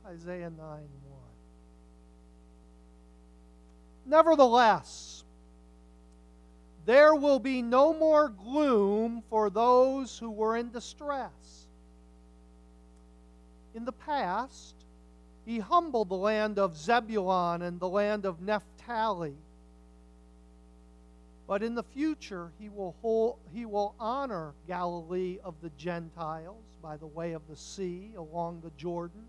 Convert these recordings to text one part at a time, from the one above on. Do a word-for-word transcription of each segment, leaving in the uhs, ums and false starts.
Isaiah nine one. Nevertheless, there will be no more gloom for those who were in distress. In the past, he humbled the land of Zebulun and the land of Naphtali. But in the future, he will, hold, he will honor Galilee of the Gentiles by the way of the sea along the Jordan.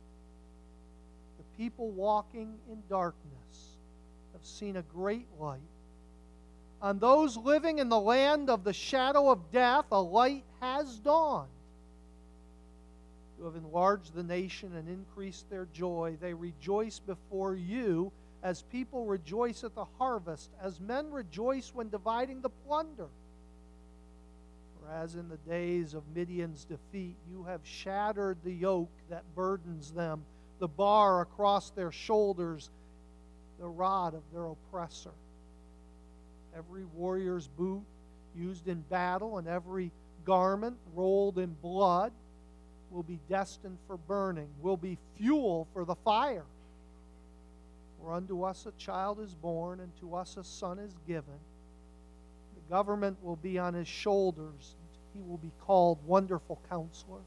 The people walking in darkness have seen a great light. On those living in the land of the shadow of death, a light has dawned. You have enlarged the nation and increased their joy. They rejoice before you as people rejoice at the harvest, as men rejoice when dividing the plunder. For as in the days of Midian's defeat, you have shattered the yoke that burdens them, the bar across their shoulders, the rod of their oppressor. Every warrior's boot used in battle and every garment rolled in blood will be destined for burning, will be fuel for the fire. For unto us a child is born, and to us a son is given. The government will be on his shoulders. He will be called Wonderful Counselor,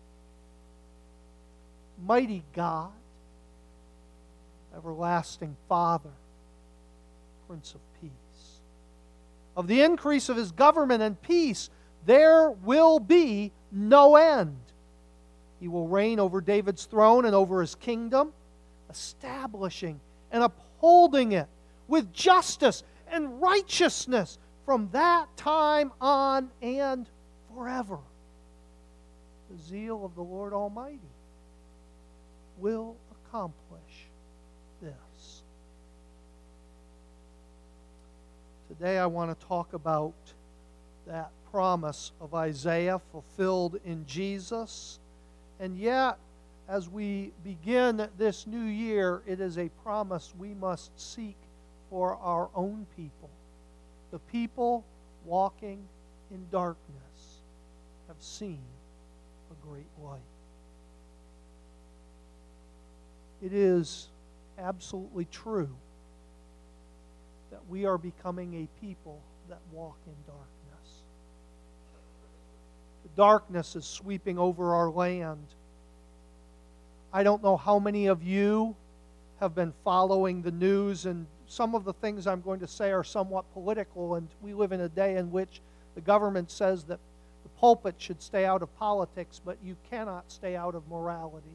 Mighty God, Everlasting Father, Prince of Peace. Of the increase of his government and peace, there will be no end. He will reign over David's throne and over his kingdom, establishing and upholding it with justice and righteousness from that time on and forever. The zeal of the Lord Almighty will accomplish this. Today I want to talk about that promise of Isaiah fulfilled in Jesus. And yet, as we begin this new year, it is a promise we must seek for our own people. The people walking in darkness have seen a great light. It is absolutely true that we are becoming a people that walk in darkness. The darkness is sweeping over our land. I don't know how many of you have been following the news, and some of the things I'm going to say are somewhat political, and we live in a day in which the government says that the pulpit should stay out of politics, but you cannot stay out of morality.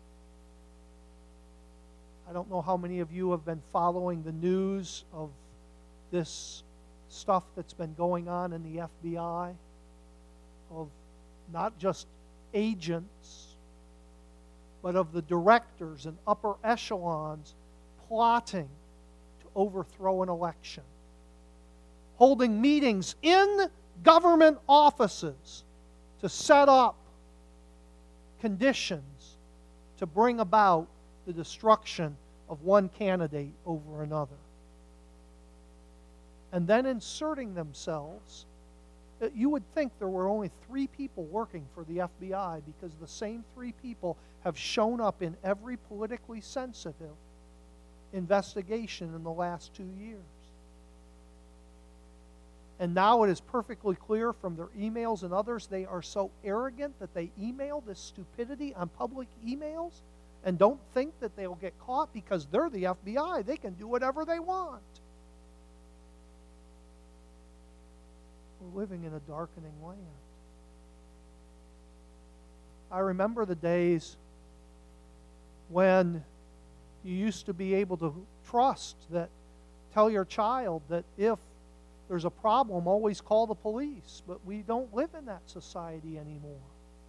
I don't know how many of you have been following the news of this stuff that's been going on in the F B I, of not just agents, but of the directors and upper echelons plotting to overthrow an election, holding meetings in government offices to set up conditions to bring about the destruction of one candidate over another. And then inserting themselves. You would think there were only three people working for the F B I, because the same three people have shown up in every politically sensitive investigation in the last two years. And now it is perfectly clear from their emails and others, they are so arrogant that they email this stupidity on public emails and don't think that they'll get caught because they're the F B I. They can do whatever they want. We're living in a darkening land. I remember the days when you used to be able to trust that, tell your child that if there's a problem, always call the police. But we don't live in that society anymore.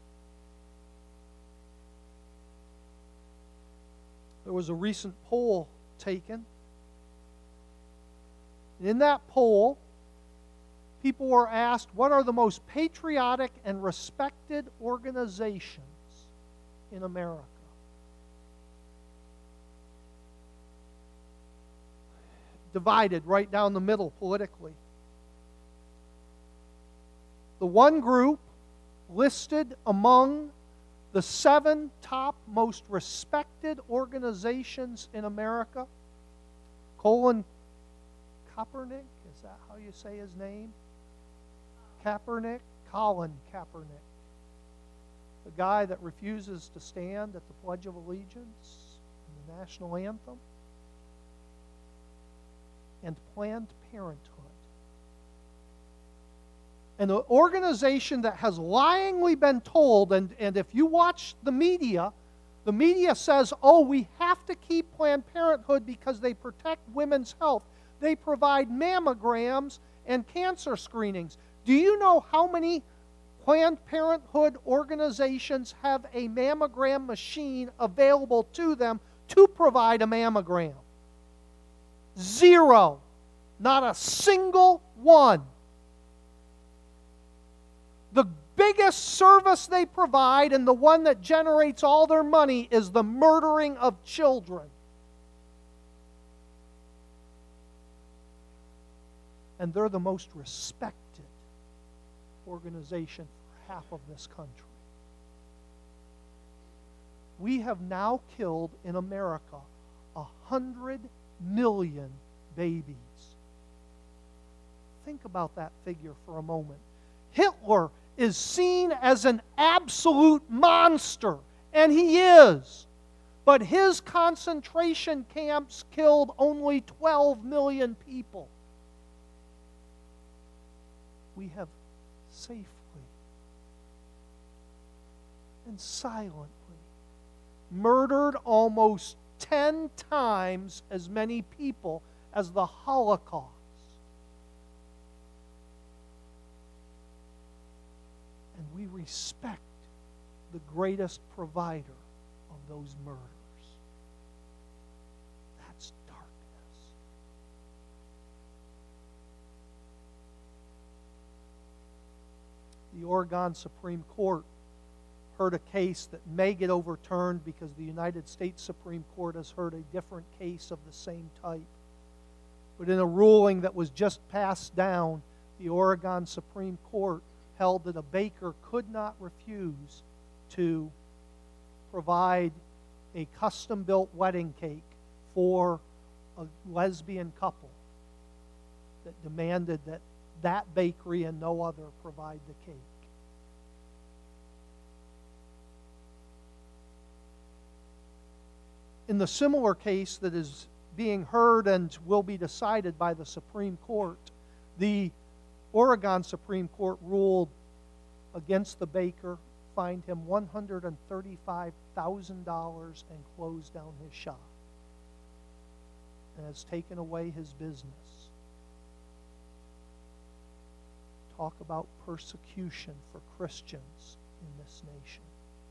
There was a recent poll taken. And in that poll, people were asked, what are the most patriotic and respected organizations in America? Divided right down the middle politically. The one group listed among the seven top most respected organizations in America. Colin Kaepernick, is that how you say his name? Kaepernick? Colin Kaepernick. The guy that refuses to stand at the Pledge of Allegiance and the national anthem. And Planned Parenthood. An organization that has lyingly been told, and, and if you watch the media, the media says, oh, we have to keep Planned Parenthood because they protect women's health. They provide mammograms and cancer screenings. Do you know how many Planned Parenthood organizations have a mammogram machine available to them to provide a mammogram? Zero. Not a single one. The biggest service they provide, and the one that generates all their money, is the murdering of children. And they're the most respected organization for half of this country. We have now killed in America a hundred million babies. Think about that figure for a moment. Hitler is seen as an absolute monster, and he is. But his concentration camps killed only twelve million people. We have safely and silently murdered almost ten times as many people as the Holocaust. And we respect the greatest provider of those murders. That's darkness. The Oregon Supreme Court heard a case that may get overturned because the United States Supreme Court has heard a different case of the same type. But in a ruling that was just passed down, the Oregon Supreme Court held that a baker could not refuse to provide a custom-built wedding cake for a lesbian couple that demanded that that bakery and no other provide the cake. In the similar case that is being heard and will be decided by the Supreme Court, the Oregon Supreme Court ruled against the baker, fined him one hundred thirty-five thousand dollars and closed down his shop, and has taken away his business. Talk about persecution for Christians in this nation.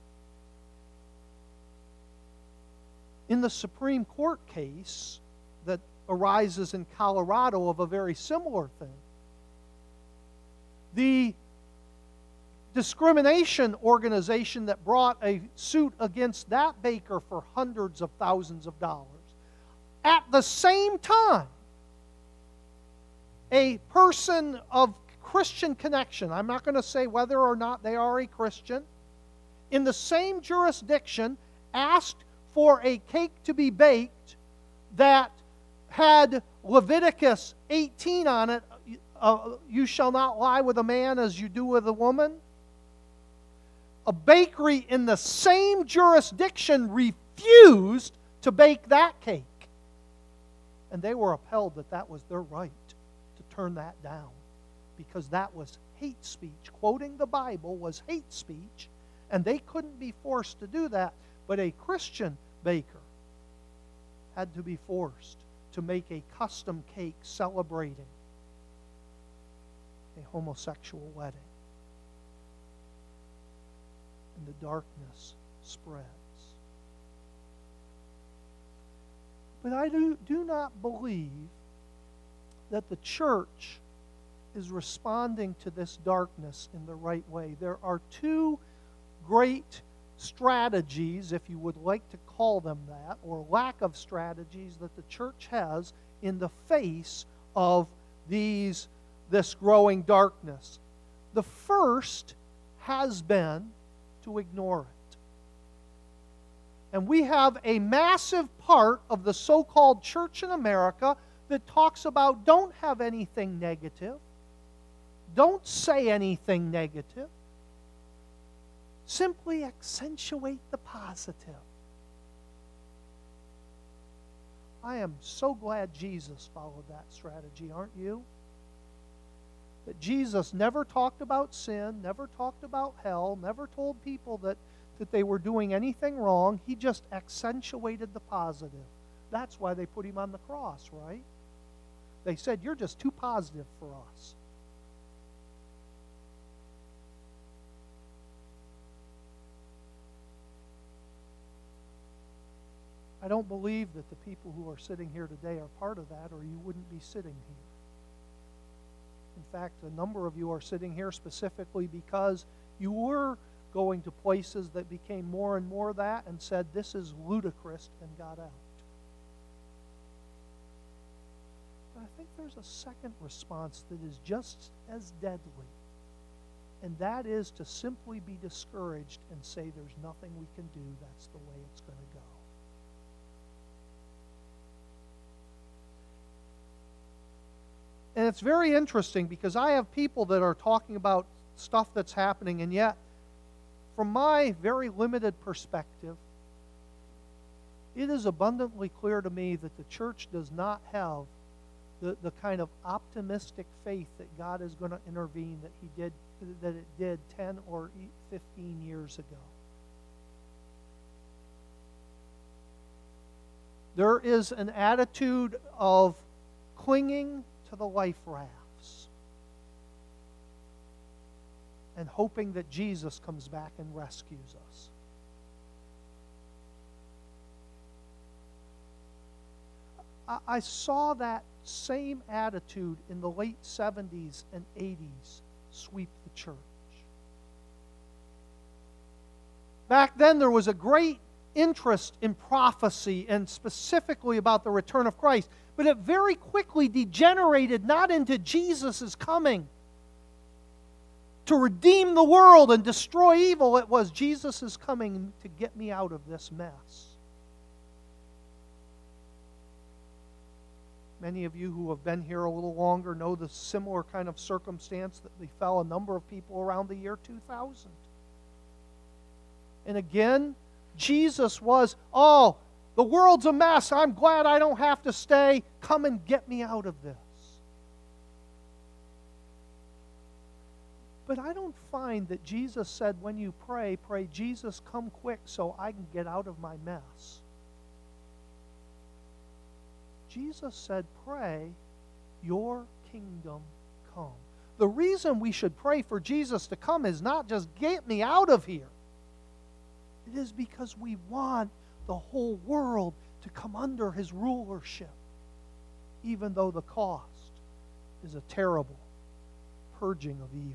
In the Supreme Court case that arises in Colorado of a very similar thing, the discrimination organization that brought a suit against that baker for hundreds of thousands of dollars, at the same time, a person of Christian connection, I'm not going to say whether or not they are a Christian, in the same jurisdiction asked for a cake to be baked that had Leviticus eighteen on it, uh, you shall not lie with a man as you do with a woman. A bakery in the same jurisdiction refused to bake that cake. And they were upheld that that was their right to turn that down, because that was hate speech. Quoting the Bible was hate speech, and they couldn't be forced to do that. But a Christian baker had to be forced to make a custom cake celebrating a homosexual wedding. And the darkness spreads. But I do, do not believe that the church is responding to this darkness in the right way. There are two great strategies, if you would like to call them that, or lack of strategies that the church has in the face of these, this growing darkness. The first has been to ignore it. And we have a massive part of the so-called church in America that talks about don't have anything negative. Don't say anything negative. Simply accentuate the positive. I am so glad Jesus followed that strategy, aren't you? That Jesus never talked about sin, never talked about hell, never told people that, that they were doing anything wrong. He just accentuated the positive. That's why they put him on the cross, right? They said, you're just too positive for us. I don't believe that the people who are sitting here today are part of that, or you wouldn't be sitting here. In fact, a number of you are sitting here specifically because you were going to places that became more and more that and said, this is ludicrous, and got out. But I think there's a second response that is just as deadly, and that is to simply be discouraged and say there's nothing we can do, that's the way it's going to go. And it's very interesting because I have people that are talking about stuff that's happening, and yet, from my very limited perspective, it is abundantly clear to me that the church does not have the, the kind of optimistic faith that God is going to intervene that He did, that it did ten or fifteen years ago. There is an attitude of clinging to the life rafts and hoping that Jesus comes back and rescues us. I, I saw that same attitude in the late seventies and eighties sweep the church. Back then there was a great interest in prophecy and specifically about the return of Christ. But it very quickly degenerated not into Jesus' coming to redeem the world and destroy evil. It was Jesus is coming to get me out of this mess. Many of you who have been here a little longer know the similar kind of circumstance that befell a number of people around the year two thousand. And again, Jesus was, oh, the world's a mess. I'm glad I don't have to stay. Come and get me out of this. But I don't find that Jesus said, when you pray, pray, Jesus, come quick so I can get out of my mess. Jesus said, pray, your kingdom come. The reason we should pray for Jesus to come is not just get me out of here. It is because we want the whole world to come under His rulership, even though the cost is a terrible purging of evil.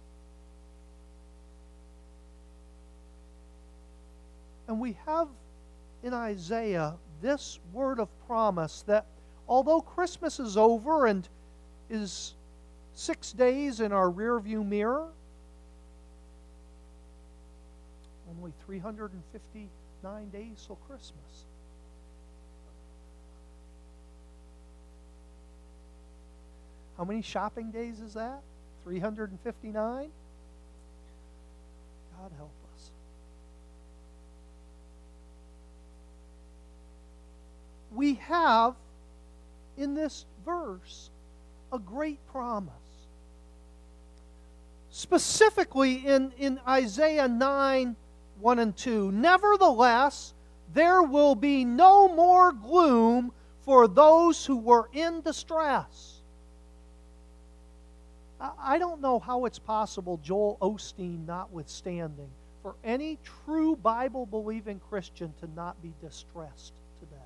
And we have in Isaiah this word of promise that although Christmas is over and is six days in our rearview mirror, only three hundred fifty-nine days till Christmas. How many shopping days is that? three hundred fifty-nine? God help us. We have in this verse a great promise. Specifically in, in Isaiah nine, one and two. Nevertheless, there will be no more gloom for those who were in distress. I don't know how it's possible, Joel Osteen notwithstanding, for any true Bible-believing Christian to not be distressed today.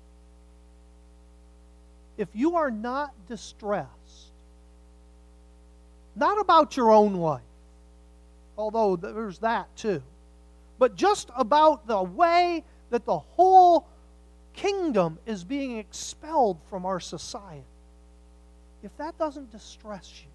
If you are not distressed, not about your own life, although there's that too, but just about the way that the whole kingdom is being expelled from our society, if that doesn't distress you,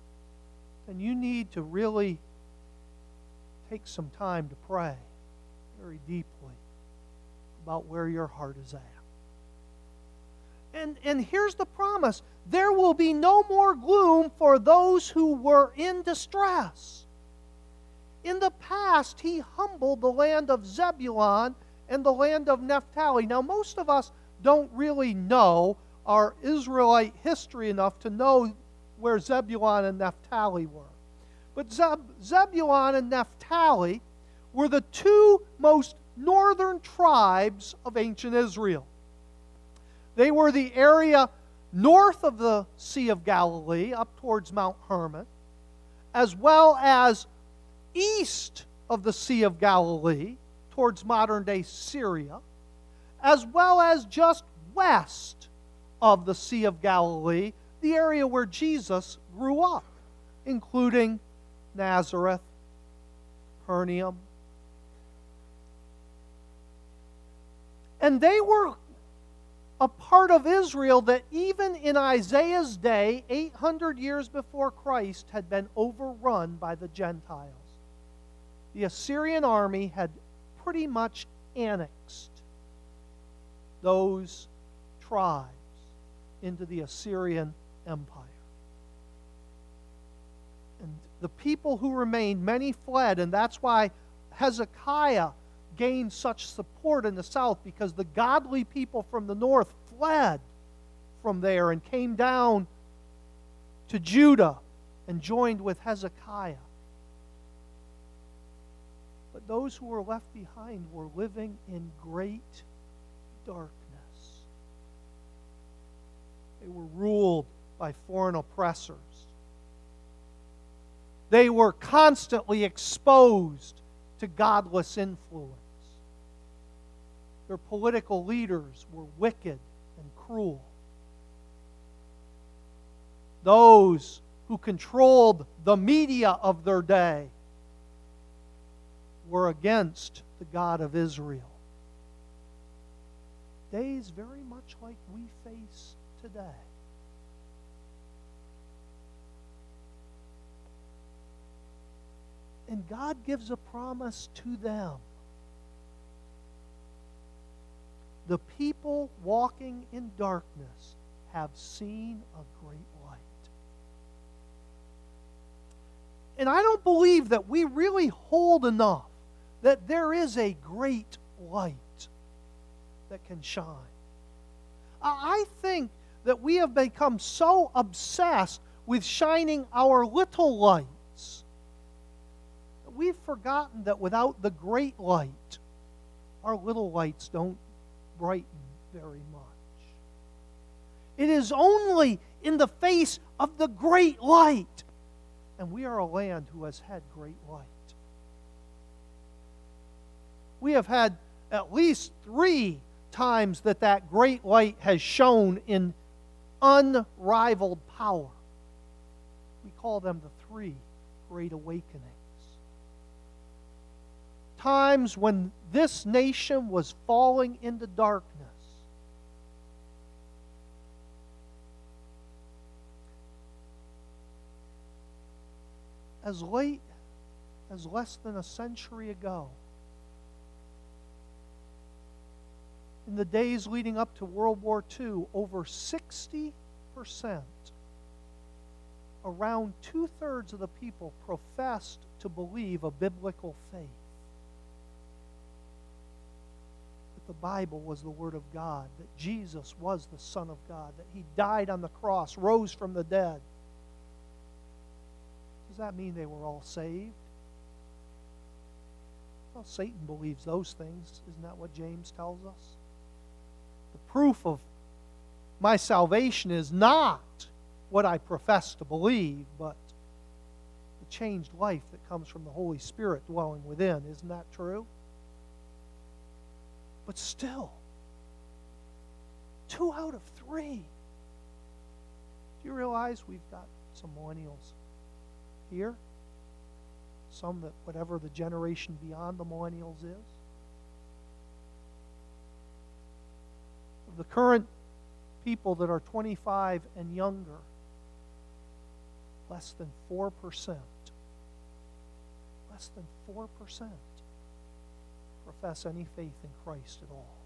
then you need to really take some time to pray very deeply about where your heart is at. And, and here's the promise. There will be no more gloom for those who were in distress. In the past, he humbled the land of Zebulun and the land of Naphtali. Now, most of us don't really know our Israelite history enough to know where Zebulun and Naphtali were. But Zeb- Zebulun and Naphtali were the two most northern tribes of ancient Israel. They were the area north of the Sea of Galilee, up towards Mount Hermon, as well as east of the Sea of Galilee, towards modern-day Syria, as well as just west of the Sea of Galilee, the area where Jesus grew up, including Nazareth, Capernaum. And they were a part of Israel that even in Isaiah's day, eight hundred years before Christ, had been overrun by the Gentiles. The Assyrian army had pretty much annexed those tribes into the Assyrian Empire. And the people who remained, many fled, and that's why Hezekiah gained such support in the south, because the godly people from the north fled from there and came down to Judah and joined with Hezekiah. But those who were left behind were living in great darkness. They were ruled by foreign oppressors. They were constantly exposed to godless influence. Their political leaders were wicked and cruel. Those who controlled the media of their day were against the God of Israel. Days very much like we face today. And God gives a promise to them. The people walking in darkness have seen a great light. And I don't believe that we really hold enough that there is a great light that can shine. I think that we have become so obsessed with shining our little lights that we've forgotten that without the great light, our little lights don't brighten very much. It is only in the face of the great light, and we are a land who has had great light. We have had at least three times that that great light has shone in unrivaled power. We call them the three great awakenings. Times when this nation was falling into darkness. As late as less than a century ago, in the days leading up to World War Two, over sixty percent, around two-thirds of the people professed to believe a biblical faith. That the Bible was the Word of God, that Jesus was the Son of God, that He died on the cross, rose from the dead. Does that mean they were all saved? Well, Satan believes those things. Isn't that what James tells us? The proof of my salvation is not what I profess to believe, but the changed life that comes from the Holy Spirit dwelling within. Isn't that true? But still, two out of three. Do you realize we've got some millennials here? Some that whatever the generation beyond the millennials is. Of the current people that are twenty-five and younger, less than four percent. Less than four percent profess any faith in Christ at all.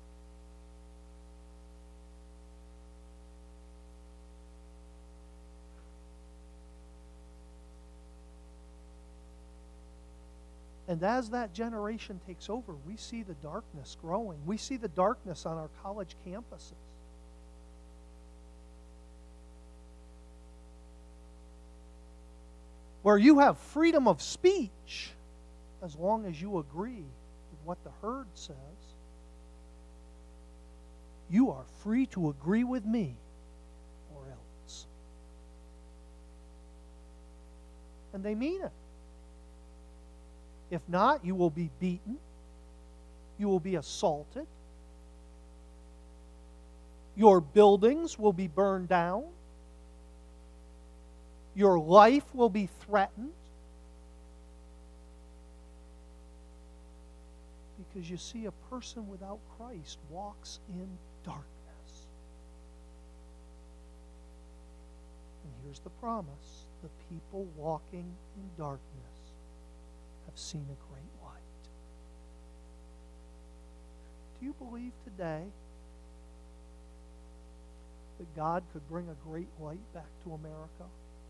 And as that generation takes over, we see the darkness growing. We see the darkness on our college campuses. Where you have freedom of speech as long as you agree with what the herd says. You are free to agree with me or else. And they mean it. If not, you will be beaten. You will be assaulted. Your buildings will be burned down. Your life will be threatened. Because you see, a person without Christ walks in darkness. And here's the promise. The people walking in darkness have seen a great light. Do you believe today that God could bring a great light back to America?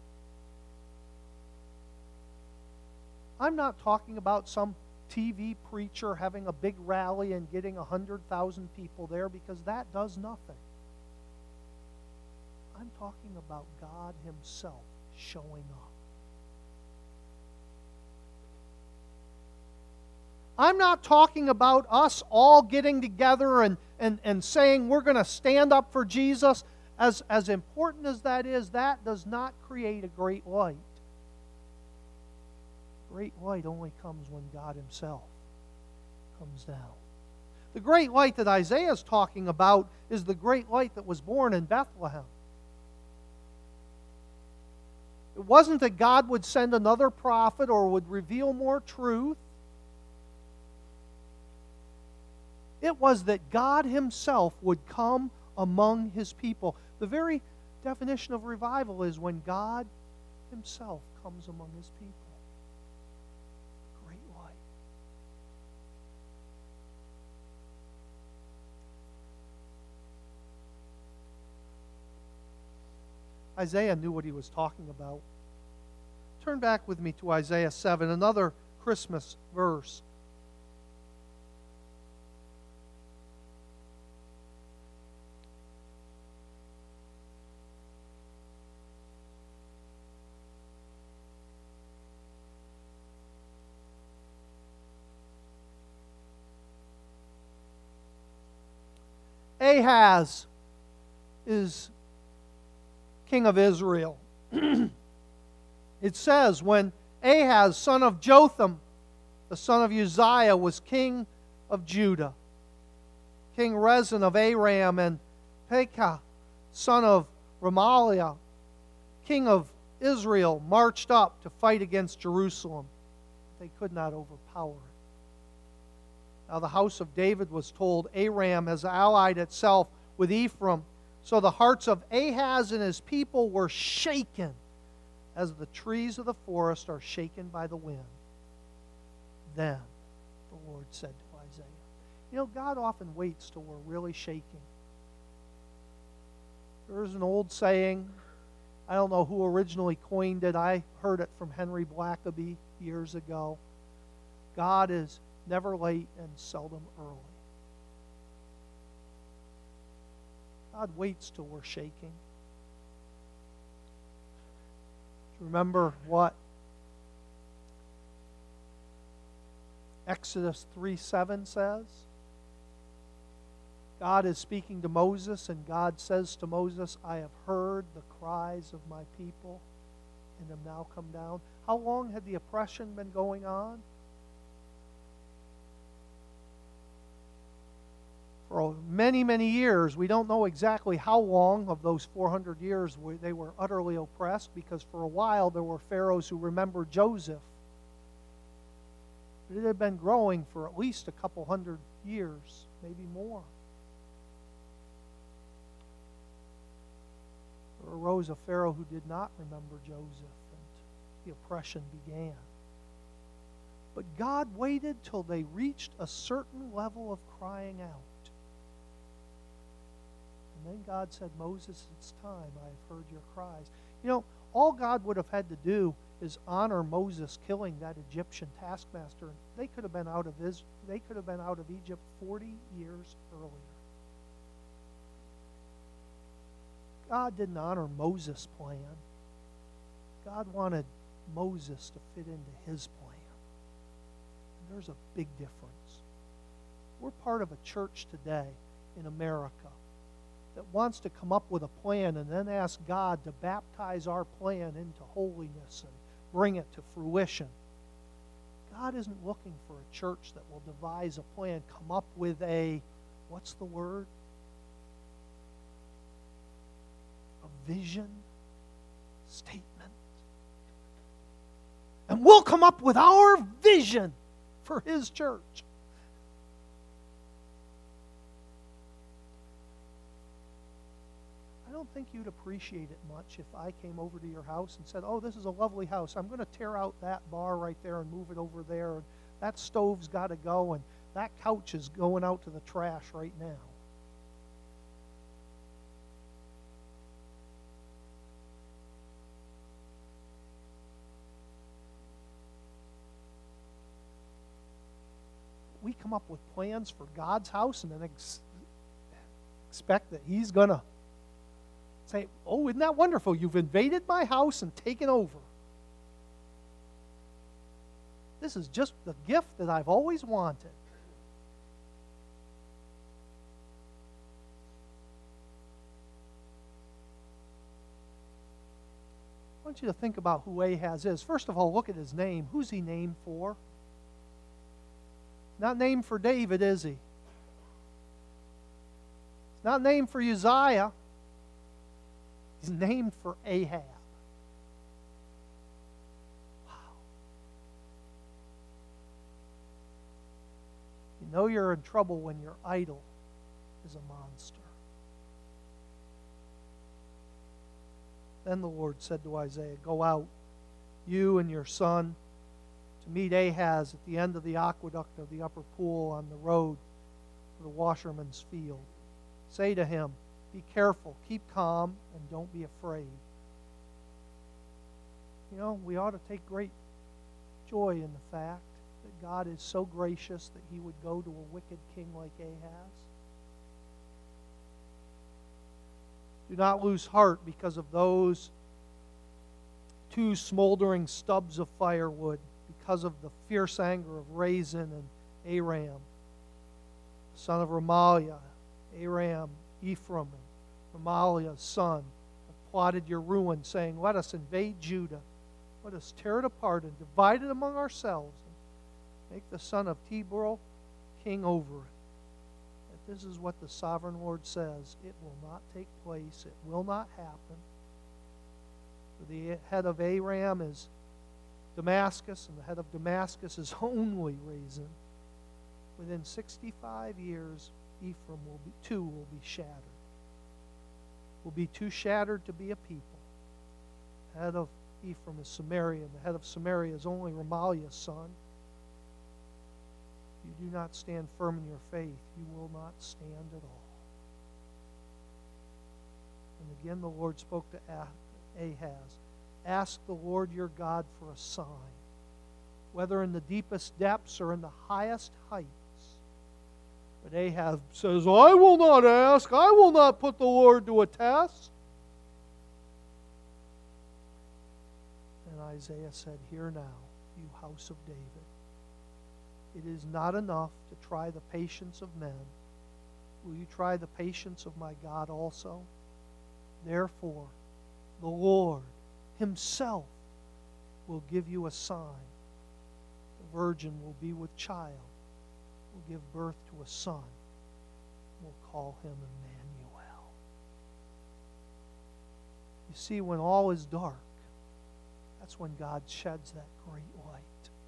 I'm not talking about some T V preacher having a big rally and getting one hundred thousand people there, because that does nothing. I'm talking about God Himself showing up. I'm not talking about us all getting together and, and, and saying we're going to stand up for Jesus. As, as important as that is, that does not create a great light. Great light only comes when God Himself comes down. The great light that Isaiah is talking about is the great light that was born in Bethlehem. It wasn't that God would send another prophet or would reveal more truth. It was that God Himself would come among His people. The very definition of revival is when God Himself comes among His people. Great light. Isaiah knew what he was talking about. Turn back with me to Isaiah seven, another Christmas verse. Ahaz is king of Israel. It says, when Ahaz, son of Jotham, the son of Uzziah, was king of Judah, King Rezin of Aram and Pekah, son of Remaliah, king of Israel, marched up to fight against Jerusalem. They could not overpower it. Now the house of David was told, Aram has allied itself with Ephraim. So the hearts of Ahaz and his people were shaken, as the trees of the forest are shaken by the wind. Then the Lord said to Isaiah. You know, God often waits till we're really shaking. There's an old saying, I don't know who originally coined it. I heard it from Henry Blackaby years ago. God is never late and seldom early. God waits till we're shaking. Do you remember what Exodus three seven says? God is speaking to Moses, and God says to Moses, I have heard the cries of my people and am now come down. How long had the oppression been going on? For many, many years. We don't know exactly how long of those four hundred years they were utterly oppressed, because for a while there were pharaohs who remembered Joseph. But it had been growing for at least a couple hundred years, maybe more. There arose a pharaoh who did not remember Joseph, and the oppression began. But God waited till they reached a certain level of crying out. And then God said, Moses, it's time. I have heard your cries. You know, all God would have had to do is honor Moses killing that Egyptian taskmaster. They could have been out of Israel, they could have been out of Egypt forty years earlier. God didn't honor Moses' plan. God wanted Moses to fit into his plan. And there's a big difference. We're part of a church today in America that wants to come up with a plan and then ask God to baptize our plan into holiness and bring it to fruition. God isn't looking for a church that will devise a plan, come up with a, what's the word? A vision statement. And we'll come up with our vision for His church. I don't think you'd appreciate it much if I came over to your house and said, oh, this is a lovely house. I'm going to tear out that bar right there and move it over there. And that stove's got to go, and that couch is going out to the trash right now. We come up with plans for God's house and then ex- expect that He's going to say, oh, isn't that wonderful? You've invaded my house and taken over. This is just the gift that I've always wanted. I want you to think about who Ahaz is. First of all, look at his name. Who's he named for? Not named for David, is he? It's not named for Uzziah. He's named for Ahab. Wow. You know you're in trouble when your idol is a monster. Then the Lord said to Isaiah, go out, you and your son, to meet Ahaz at the end of the aqueduct of the upper pool on the road to the washerman's field. Say to him, be careful, keep calm, and don't be afraid. You know, we ought to take great joy in the fact that God is so gracious that He would go to a wicked king like Ahaz. Do not lose heart because of those two smoldering stubs of firewood, because of the fierce anger of Rezin and Aram, son of Remaliah. Aram, Ephraim, and Remaliah's son, have plotted your ruin, saying, let us invade Judah. Let us tear it apart and divide it among ourselves, and make the son of Tibur king over it. But this is what the sovereign Lord says. It will not take place. It will not happen. For the head of Aram is Damascus, and the head of Damascus is only Rezin. Within sixty-five years, Ephraim will be, too will be shattered. Will be too shattered to be a people. The head of Ephraim is Samaria, and the head of Samaria is only Remaliah's son. If you do not stand firm in your faith, you will not stand at all. And again the Lord spoke to Ahaz. Ask the Lord your God for a sign, whether in the deepest depths or in the highest heights. But Ahaz says, I will not ask. I will not put the Lord to a test. And Isaiah said, hear now, you house of David. It is not enough to try the patience of men. Will you try the patience of my God also? Therefore, the Lord Himself will give you a sign. The virgin will be with child, will give birth to a son. We'll call him Emmanuel. You see, when all is dark, that's when God sheds that great light.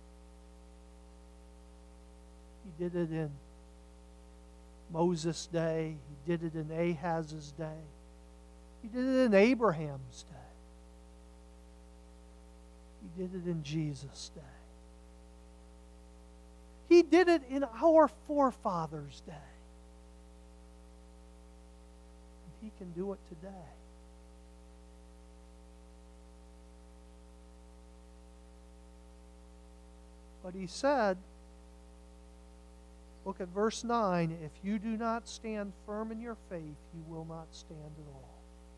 He did it in Moses' day. He did it in Ahaz's day. He did it in Abraham's day. He did it in Jesus' day. He did it in our forefathers' day. And He can do it today. But He said, look at verse nine, if you do not stand firm in your faith, you will not stand at all.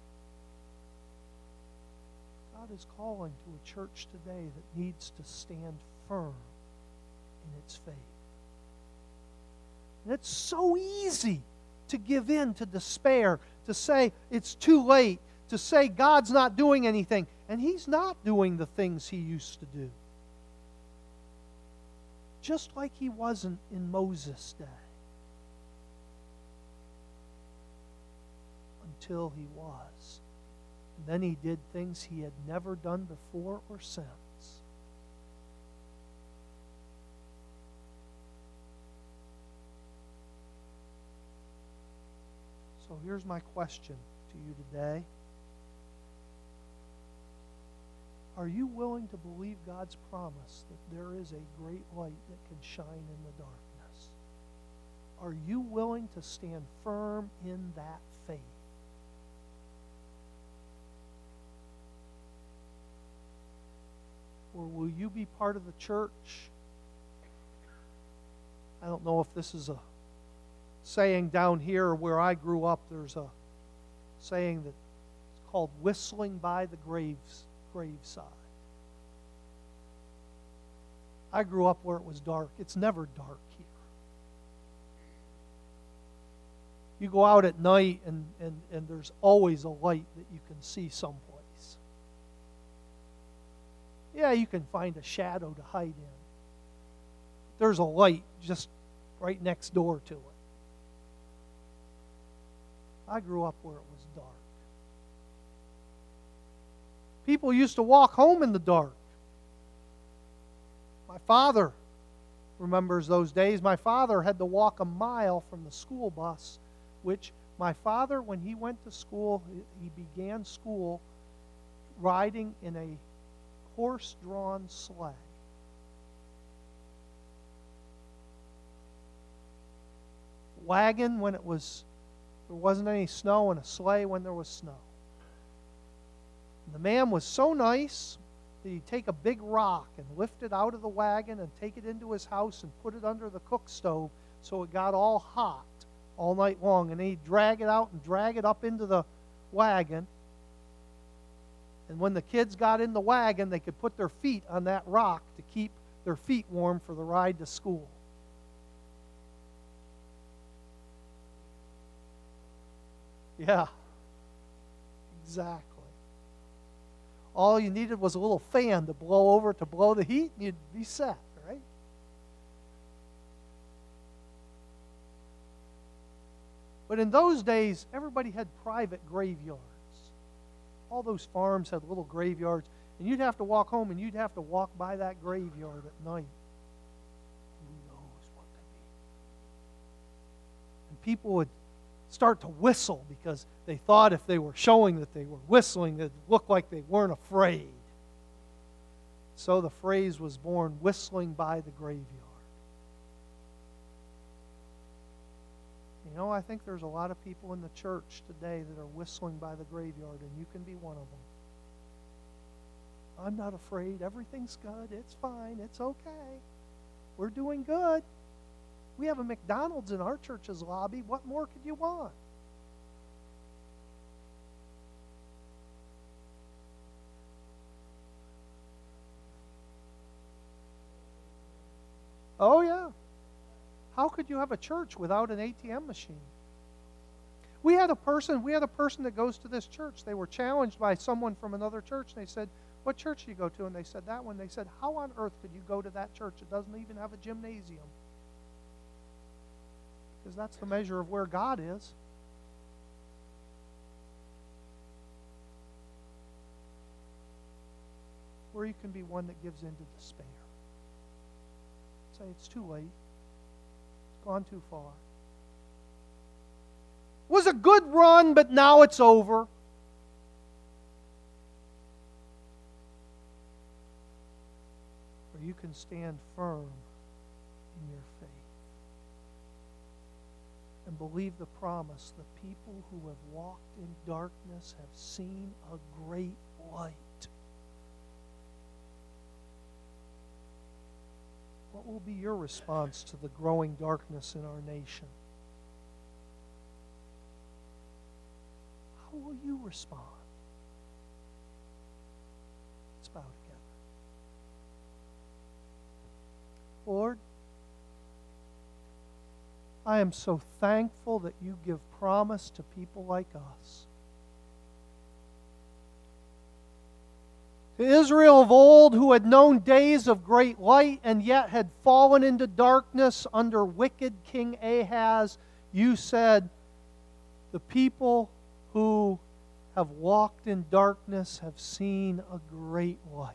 God is calling to a church today that needs to stand firm in its faith. And it's so easy to give in to despair, to say it's too late, to say God's not doing anything. And He's not doing the things He used to do. Just like He wasn't in Moses' day. Until He was. And then He did things He had never done before or since. So here's my question to you today. Are you willing to believe God's promise that there is a great light that can shine in the darkness? Are you willing to stand firm in that faith? Or will you be part of the church? I don't know if this is a saying down here where I grew up. There's a saying that's called whistling by the graves, graveside. I grew up where it was dark. It's never dark here. You go out at night and, and, and there's always a light that you can see someplace. Yeah, you can find a shadow to hide in. There's a light just right next door to it. I grew up where it was dark. People used to walk home in the dark. My father remembers those days. My father had to walk a mile from the school bus, which my father, when he went to school, he began school riding in a horse-drawn sleigh. Wagon when it was, there wasn't any snow, and a sleigh when there was snow. And the man was so nice that he'd take a big rock and lift it out of the wagon and take it into his house and put it under the cook stove so it got all hot all night long. And then he'd drag it out and drag it up into the wagon. And when the kids got in the wagon, they could put their feet on that rock to keep their feet warm for the ride to school. Yeah, exactly. All you needed was a little fan to blow over to blow the heat, and you'd be set, right? But in those days, everybody had private graveyards. All those farms had little graveyards, and you'd have to walk home, and you'd have to walk by that graveyard at night. Who knows what could be? And people would start to whistle because they thought if they were showing that they were whistling, it looked like they weren't afraid. So the phrase was born, whistling by the graveyard. You know, I think there's a lot of people in the church today that are whistling by the graveyard, and you can be one of them. I'm not afraid. Everything's good. It's fine. It's okay. We're doing good. We have a McDonald's in our church's lobby. What more could you want? Oh, yeah. How could you have a church without an A T M machine? We had a person, we had a person that goes to this church. They were challenged by someone from another church. And they said, what church do you go to? And they said, that one. They said, how on earth could you go to that church? It doesn't even have a gymnasium. Because that's the measure of where God is. Or you can be one that gives in to despair. Say, it's too late. It's gone too far. It was a good run, but now it's over. Or you can stand firm in your faith. And believe the promise, the people who have walked in darkness have seen a great light. What will be your response to the growing darkness in our nation? How will you respond? Let's bow together. Lord, I am so thankful that you give promise to people like us. To Israel of old, who had known days of great light and yet had fallen into darkness under wicked King Ahaz, you said, the people who have walked in darkness have seen a great light.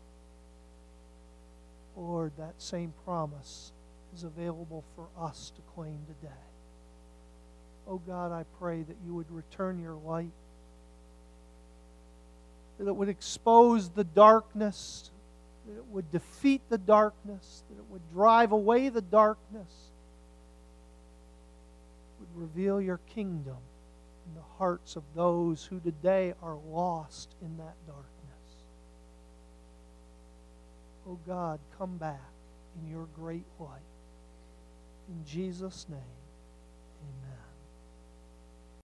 Lord, that same promise is available for us to claim today. Oh God, I pray that you would return your light, that it would expose the darkness, that it would defeat the darkness, that it would drive away the darkness, would reveal your kingdom in the hearts of those who today are lost in that darkness. Oh God, come back in your great light. In Jesus' name, amen.